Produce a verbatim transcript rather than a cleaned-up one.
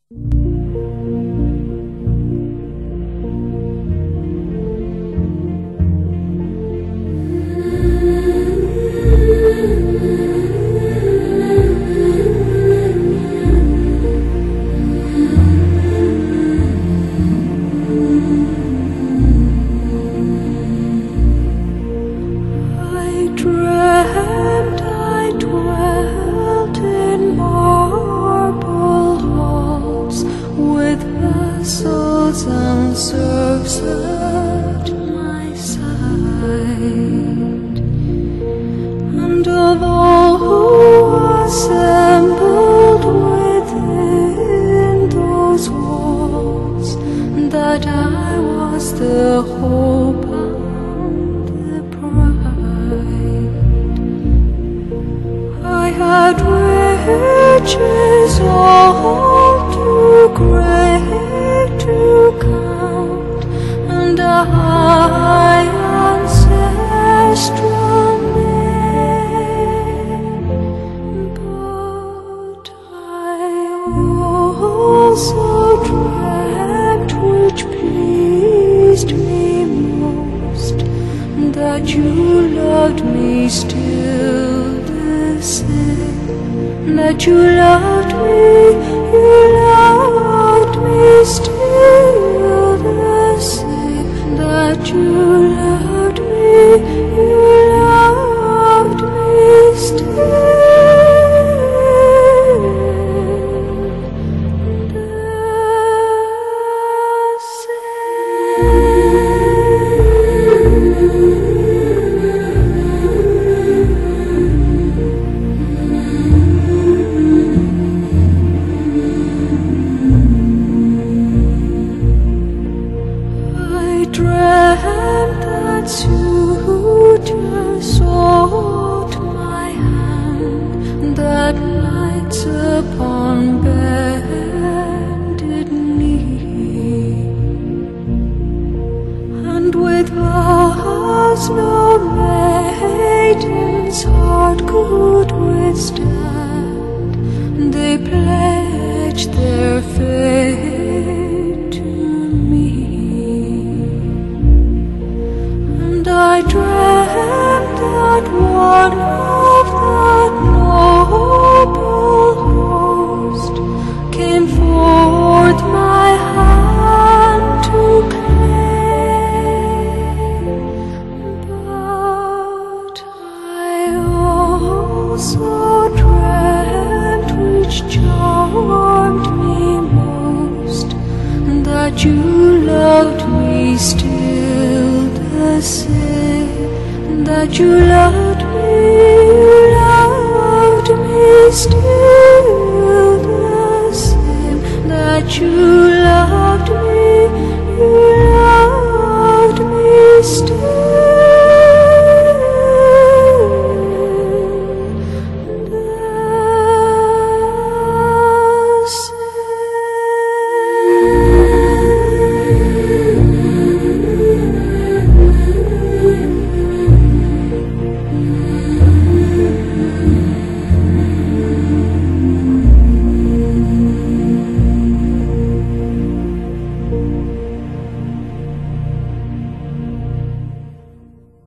And serves at my side, and of all who assembled within those walls, that I was the hope and the pride. I had riches all too great to count, and a high ancestral name, but I also dreamt, which pleased me most, that you loved me still the same, that you loved me, you loved me still the same, that you loved me, you loved me still the dreamt that suitors sought my hand, that knights upon bended knee, and with vows no maiden's heart could withstand, they pledged their faith to me. I dreamt that one of that noble host came forth my hand to claim, but I also dreamt, which charmed me most, that you loved me still the same, that you loved me, you loved me still.